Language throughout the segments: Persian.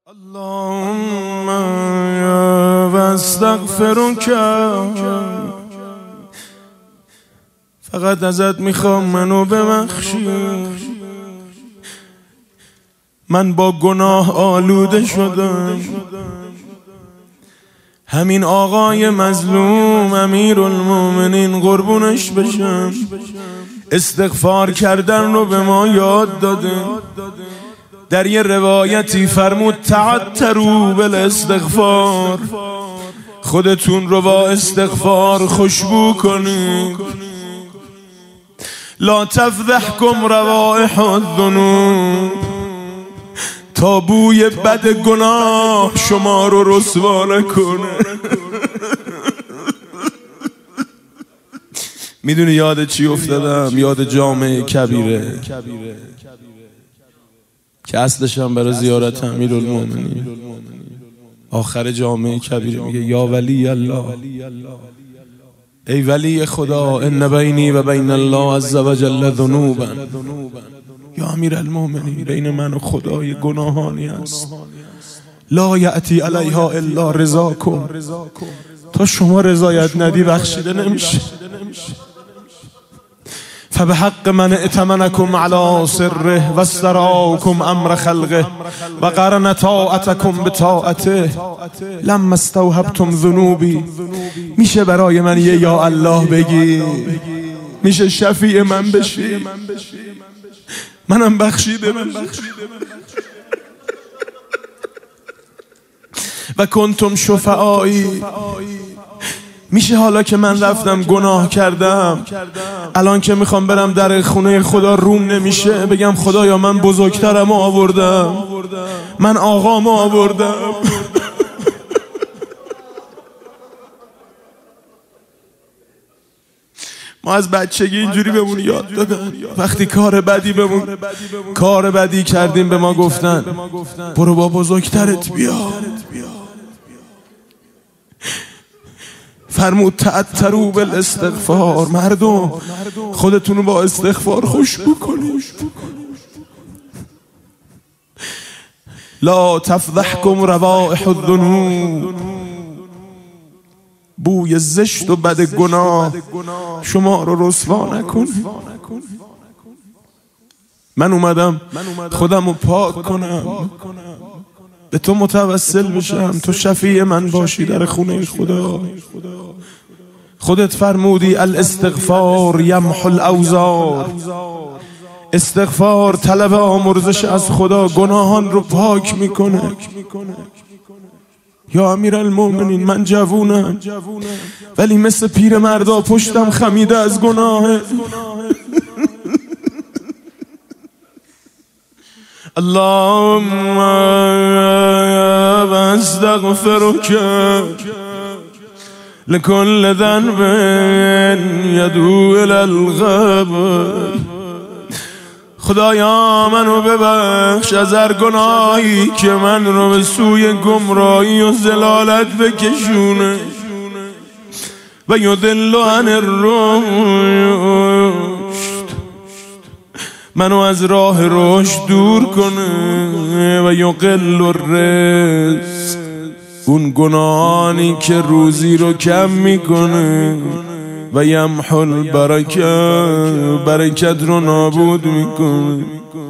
اللهم استغفرک، فقط ازت میخوام منو ببخشی. من با گناه آلوده شدم. همین آقای مظلوم امیرالمومنین قربونش بشم استغفار کردن رو به ما یاد داده. در یه روایتی فرمود تعطروا بالاستغفار، خودتون رو با استغفار خوشبو کنید. لا تفضحکم روائح الذنوب، تا بوی بد گناه شما رو رسوا نکنه. میدونی یاد چی افتادم؟ یاد جامعه کبیره که اصلش هم برای زیارت امیرالمومنین. آخر جامعه کبیره میگه یا ولی الله، ای ولی خدا، ان بینی و بین الله عز وجل ذنوبا. یا امیرالمومنین، بین من و خدای گناهانی است. لا یأتی علیها الا رضاکم، تا شما رضایت ندی بخشیده نمیشه. فبحق من ائتمنکم علی سره و استراکم امر خلقه و قرن طاعتکم بطاعته لما استوهبتم ذنوبی. میشه برای من یه یا الله بگی؟ میشه شفیع من بشی؟ منم بخشیده بشی. و کنتم شفعایی. میشه حالا که من رفتم گناه کردم، الان که میخوام برم در خونه خدا روم نمیشه بگم خدایا من بزرگترم آوردم، من آقام آوردم. ما از بچگی اینجوری بهمون یاد دادن وقتی کار بدی کردیم به ما گفتن برو با بزرگترت بیا. فرمود تعطروا بالاستغفار، مردم خودتون رو با استغفار خوشبو کنید. لا تفضحکم روائح الذنوب، بوی زشت و بد گناه شما رو رسوا نکن. من اومدم خودم رو پاک کنم، به تو متوسل بشم، تو شفیع من باشی در خونه خدا. خودت فرمودی الاستغفار یمحو الاوزار، استغفار طلب آمرزش از خدا گناهان رو پاک میکنه. یا امیرالمومنین، من جوونم ولی مثل پیر مردا پشتم خمیده از گناه. اللهم استغفرک لكل ذنب يدعو الى الغبر. خدایا منو ببخش از هر گناهی که من رو به سوی گمراهی و ضلالت بکشونه و یضل عن الرشد، منو از راه رشد دور کنه و یقل الرزق، اون گناهانی که روزی رو کم میکنه و یمحو البرکه، برکت رو نابود میکنه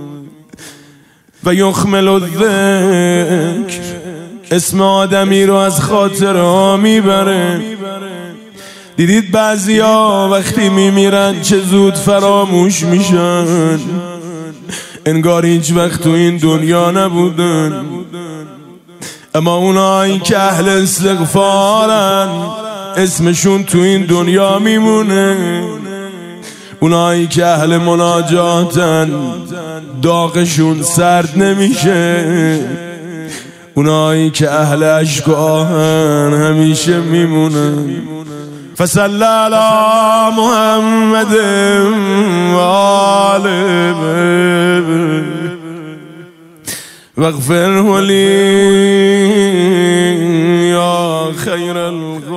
و یخمل الذکر، اسم آدمی رو از خاطر ها میبره. دیدید بعضیا وقتی میمیرن چه زود فراموش میشن، انگار هیچ وقت تو این دنیا نبودن. اما اونایی که اهل استغفارن اسمشون تو این دنیا میمونه. اونایی که اهل مناجاتن داغشون سرد نمیشه. اونایی که اهل عشق و آهن همیشه میمونن. فصل علی محمد و آله واغفره لی یا خیر القرآن.